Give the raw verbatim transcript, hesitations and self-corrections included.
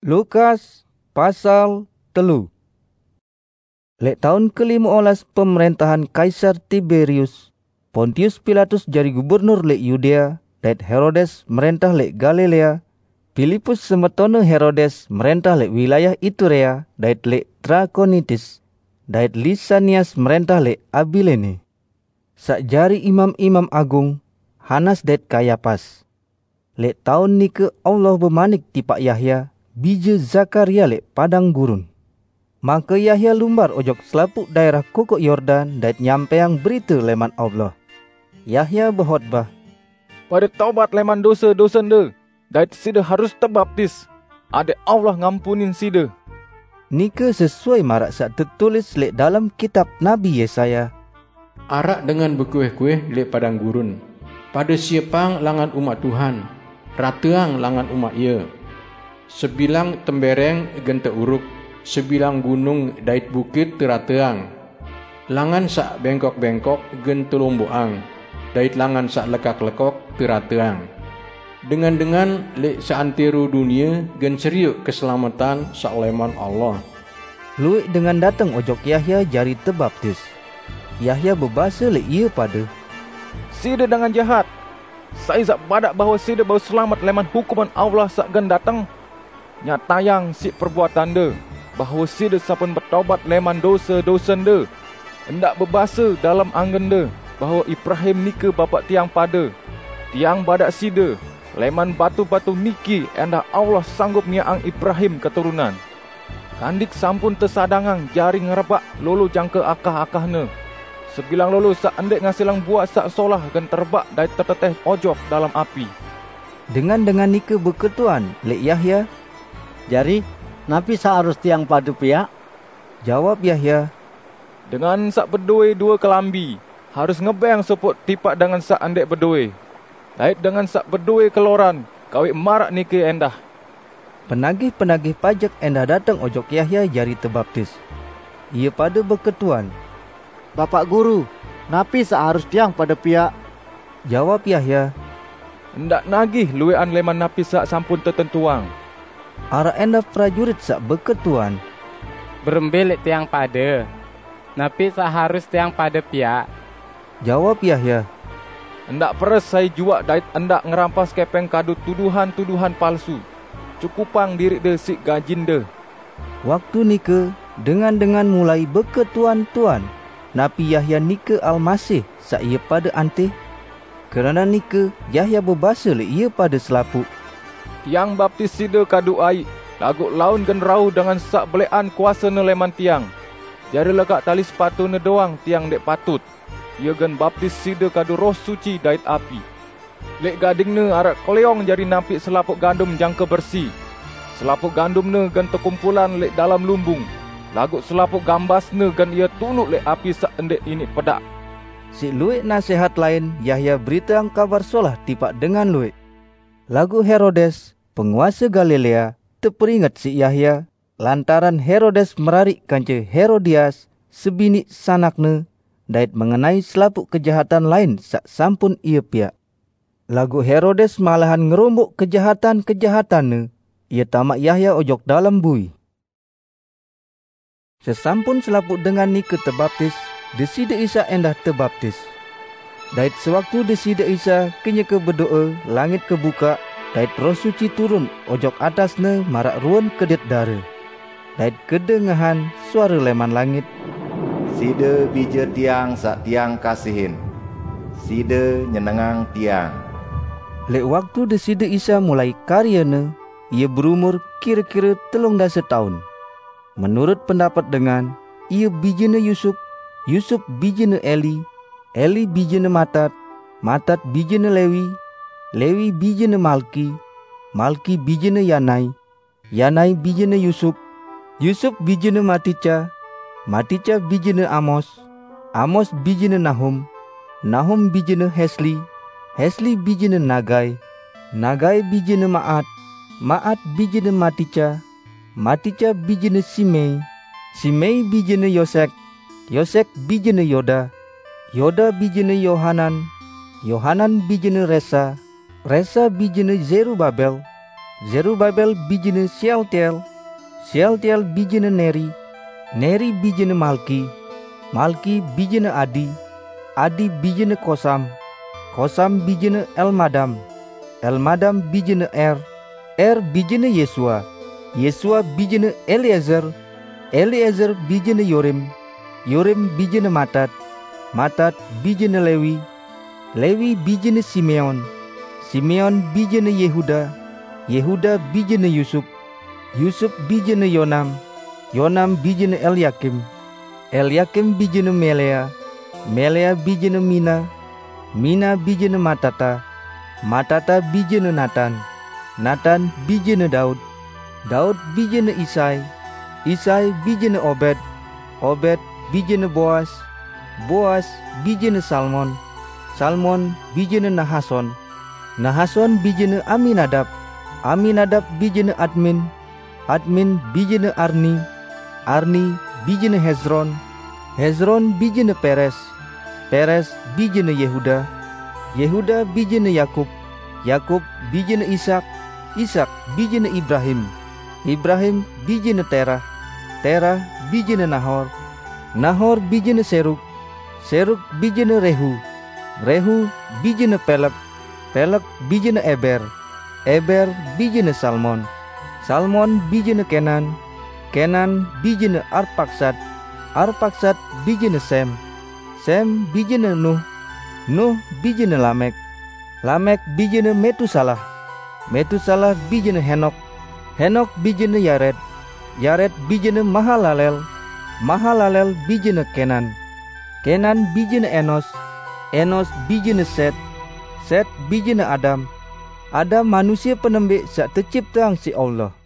Lukas pasal telu. Lek tahun kelima olas pemerintahan Kaisar Tiberius, Pontius Pilatus jadi gubernur lek Yudea, dan Herodes merentah lek Galilea, Filipus semetone Herodes merentah lek wilayah Iturea, dan lek Trakonitis, dan Lisanias merentah lek Abilene. Sakjari imam-imam agung, Hanas dan Kayapas. Lek tahun nike Allah bermanik tipak Yahya, bija Zakaria lek padang gurun. Maka Yahya lumbar ojok selapuk daerah Kukuk Yordan dan nyampeang berita leman Allah. Yahya berkhotbah, pada taubat leman dosa-dosa nde, dan sida harus terbaptis. Ada Allah ngampunin sida. Nika sesuai marak sak tertulis lek dalam kitab Nabi Yesaya. Arak dengan berkuih-kuih lek padang gurun. Pada siapang langan umat Tuhan, rateang langan umat ia. Sebilang tembereng genta uruk, sebilang gunung dait bukit terateang. Langan sak bengkok-bengkok gen telomboang, dait langan sak lekak-lekok terateang. Dengan-dengan lek seantero dunia gen seriuk keselamatan sak leman Allah. Luik dengan datang ojok Yahya jari terbaptis. Yahya berbahasa lek ia pada, sida dengan jahat. Saya zak badak bahawa sida baru selamat leman hukuman Allah sak gen datang. Nyatayang si perbuatan de, bahawa sida sapun bertaubat leman dosa-dosa de. Hendak berbahasa dalam anggen de, bahawa Ibrahim nika bapak tiang pada. Tiang badak sida, leman batu-batu niki endah Allah sanggup niang Ibrahim keturunan. Kandik sampun tersadangang jari ngerebak lolo jangka akah-akahne. Sebilang lolo sak endek ngasilang buat sak solah gen terbak dan terteteh ojok dalam api. Dengan-dengan nika berketuan lek Yahya. Jari, napi seharus tiang padu pihak? Jawab Yahya, dengan sak berdua dua kelambi, harus ngebeng seput tipak dengan sak endek berdua. Lait dengan sak berdua keloran, kawik marak niki endah. Penagih-penagih pajak endah datang ojok Yahya jari terbaptis. Ia pada berketuan, Bapak Guru, napi seharus tiang pada pihak? Jawab Yahya, hendak nagih luwean leman napi sak sampun tertentuang. Ara endah prajurit sak berketuan, berembelik tiang pada, napi seharus tiang pada pihak. Jawab Yahya, hendak peres saya juak dait hendak ngerampas kepeng kadu tuduhan-tuduhan palsu. Cukupang diri de si gajin de. Waktu nika dengan-dengan mulai berketuan-tuan, napi Yahya nika Al-Masih sak ia pada antih. Kerana nika Yahya berbahasa le ia pada selapuk. Tiang baptis sida kadu air, lagu laun gen rau dengan sak belean kuasa ne leman tiang. Jari lekak tali sepatu ne doang tiang dek patut. Ia gen baptis sida kadu roh suci dait api. Lek gading ne arak kleong jari nampik selapuk gandum jangka bersih. Selapuk gandum ne gen terkumpulan lek dalam lumbung. Lagu selapuk gambas ne gen ia tunuk lek api sak endek ini pedak. Si luik nasihat lain Yahya berita ang kabar solah tipak dengan luik. Lagu Herodes, penguasa Galilea, terperingat si Yahya lantaran Herodes merarik kanca Herodias, sebini sanakne, dait mengenai selapuk kejahatan lain sak sampun ia piak. Lagu Herodes malahan ngerombok kejahatan-kejahatanne, ia tamak Yahya ojok dalam bui. Sesampun selapuk dengan nika terbaptis, Desida Isa endah terbaptis. Dait sewaktu Desida Isa kenyeke berdoa, langit kebuka, dait roh suci turun ojok atasne marak ruan kedet dara. Dait kedengahan suara leman langit, sida bija tiang sak tiang kasihin, sida nyenengang tiang. Lek waktu Desida Isa mulai karyane, ia berumur kira-kira telung dasa tahun. Menurut pendapat dengan, ia bijine Yusuf, Yusuf bijine Eli, Eli bijine Matat, Matat bijine Lewi, Lewi bijine Malki, Malki bijine Yanai, Yanai bijine Yusuf, Yusuf bijine Matica, Matica bijine Amos, Amos bijine Nahum, Nahum bijine Hesli, Hesli bijine Nagai, Nagai bijine Maat, Maat bijine Matica, Matica bijine Simei, Simei bijine Yosek, Yosek bijine Yoda, Yoda bijine Yohanan, Yohanan bijine Resa, Resa bijine Zerubabel, Zerubabel bijine Shealtiel, Shealtiel bijine Neri, Neri bijine Malki, Malki bijine Adi, Adi bijine Kosam, Kosam bijine Elmadam, Elmadam bijine Er, Er bijine Yesua, Yesua bijine Eliezer, Eliezer bijine Yorim, Yorim bijine Matat, Matat bijine Lewi, Lewi bijine Simeon, Simeon bijine Yehuda, Yehuda bijine Yusuf, Yusuf bijine Yonam, Yonam bijine Eliakim, Eliakim bijine Melea, Melea bijine Mina, Mina bijine Matata, Matata bijine Natan, Natan bijine Daud, Daud bijine Isai, Isai bijine Obed, Obed bijine Boas, Boas bijine Salmon, Salmon bijine Nahason, Nahason bijine Aminadab, Aminadab bijine Admin, Admin bijine Arni, Arni bijine Hezron, Hezron bijine Peres, Peres bijine Yehuda, Yehuda bijine Yakub, Yakub bijine Ishak, Ishak bijine Ibrahim, Ibrahim bijine Terah, Terah bijine Nahor, Nahor bijine Seruk, Seruk bijine Rehu, Rehu bijine Pelek, Pelek bijine Eber, Eber bijine Salmon, Salmon bijine Kenan, Kenan bijine Arpaksad, Arpaksad bijine Sem, Sem bijine Nuh, Nuh bijine Lamek, Lamek bijine Metusalah, Metusalah bijine Henok, Henok bijine Yared, Yared bijine Mahalalel, Mahalalel bijine Kenan, Kenan bijine Enos, Enos bijine Set, Set bijine Adam, Adam manusia penembik sak tercipta si Allah.